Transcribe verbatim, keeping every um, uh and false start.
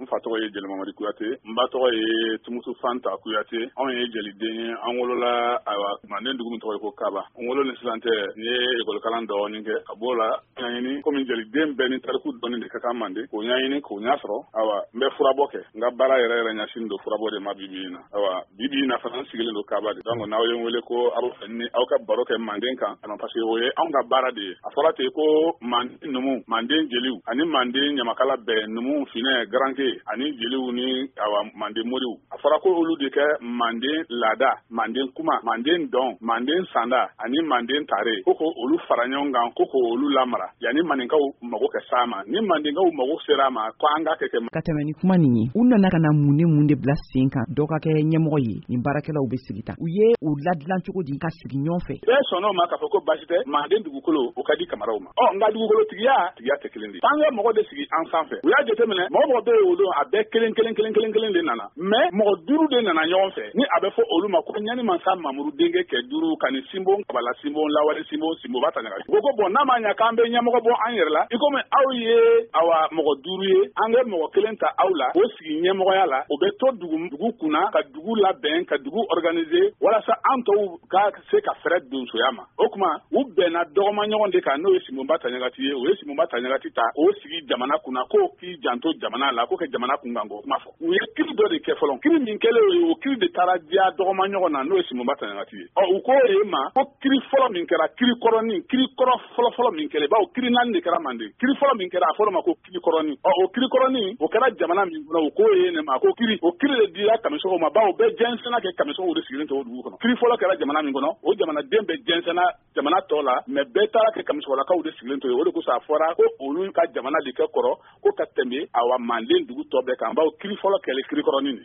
n fa tɔgɔ ye Jɛlimamadi Kuyate, n ba tɔgɔ ye Tumutu Fanta Kuyate. Anw ye jɛliden ye, an wolola ayiwa Manden dugu min tɔgɔ ye ko Kaba. N wolo ni sisan tɛ, n ye école kalan dɔɔnin kɛ. Ka b'o la, ɲaɲini komi jɛliden bɛɛ ni tariku dɔɔnin de ka kan Manden, k'o ɲaɲini k'o ɲa sɔrɔ. Ayiwa n bɛ furabɔ kɛ. N ka baara yɛrɛ yɛrɛ ɲɛsinnen don furabɔ de ma bi bi in na. Ayiwa bi bi in na fana n sigilen don Kaba de. Donc n'aw ye n wele ko aw fɛ ni aw ka baro kɛ Manden kan, parce que o ye anw ka baara de ye. A fɔra ten ko Manden numu, Manden jeliw ani Manden ɲamakala bɛɛ numu finɛ garanke ani jeliw ni awa Manden moriw. A fɔra ko olu de kɛ Manden laada, Manden kuma, Manden dɔn, Manden sanda ani Manden tare. Ko ko olu fara ɲɔgɔn kan, ko ko olu lamara. Yani maninkaw mago kɛ s'a ma. Ni Mandenkaw mago sera a ma, ko an ka kɛ kɛ. Ka tɛmɛ ni kuma nin ye, u nana ka na mun ni mun de bila sen kan dɔ ka kɛ ɲɛmɔgɔ ye ni baarakɛlaw bɛ sigi tan. U ye u ladilan cogo di ka sigi ɲɔgɔn fɛ. Bɛɛ sɔnn'o ma k'a fɔ ko basi tɛ Manden dugukolo o ka di Kamaraw ma. Ɔ nka dugukolo tigiya tigiya tɛ kelen de. An ka mɔgɔ de sigi an sanfɛ. U y'a jateminɛ mɔgɔ mɔgɔ bɛ yen o don a bɛɛ kelen kelen kelen kelen kelen de nana. Mais mɔgɔ duuru de nana ɲɔgɔn fɛ. Ni a bɛ fɔ olu ma ko ɲani mansa Mamuru denkɛ kɛ duuru ka ni Sinbo Kabala Sinbo Lawale Sinbo Sinbo ba Tanaga. U ko bon n'a ma ɲɛ k'an bɛ ɲɛmɔgɔ bɔ an yɛrɛ la. I komi aw ye awa mɔgɔ duuru ye an bɛ mɔgɔ kelen ta aw la o sigi ɲɛmɔgɔya la o bɛ to dugu dugu kunna ka dugu labɛn ka dugu organiser walasa an tɔw ka se ka fɛɛrɛ donsoya ma. O kuma u bɛnna dɔgɔma ɲɔgɔn de kan n'o ye Sinbo ba Tanaga ye o ye Sinbo ba Tanaga ta o sigi jamana kunna ko k'i janto jamana la ko kɛ jamana kunkan ko kuma fɔ. U ye kiri dɔ de kɛ fɔlɔ. Kiri min kɛlen o ye o kiri de taara diya dɔgɔma ɲɔgɔn na n'o ye Sinbo ba Tanaga ye. Ɔ u ko e ma ko kiri fɔlɔ min kɛra kiri kɔrɔnin kiri kɔrɔ fɔlɔ fɔlɔ min kɛra bawo kiri naani de kɛra Manden. Kiri fɔlɔ min kɛra a fɔra ma ko kiri kɔrɔnin. Ɔ o kiri kɔrɔnin o kɛra jamana min kɔnɔ o ko e ne ma ko kiri o kiri de dira Kamisɔgɔw ma bawo bɛɛ jɛnsɛnna kɛ Kamisɔgɔw de sigilen tɛ o dugu kɔnɔ. Kiri fɔlɔ kɛra jamana min kɔnɔ o jamanaden bɛɛ jɛnsɛnna jamana tɔ la mais bɛɛ taara kɛ Kamisɔgɔlakaw de sigilen to yen o de kosɔn a fɔra ko olu ka jamana de kɛ kɔrɔ ko ka tɛmɛ awa Manden dugu tɔ bɛɛ kan bawo kiri fɔlɔ kɛlɛ kiri kɔrɔnin.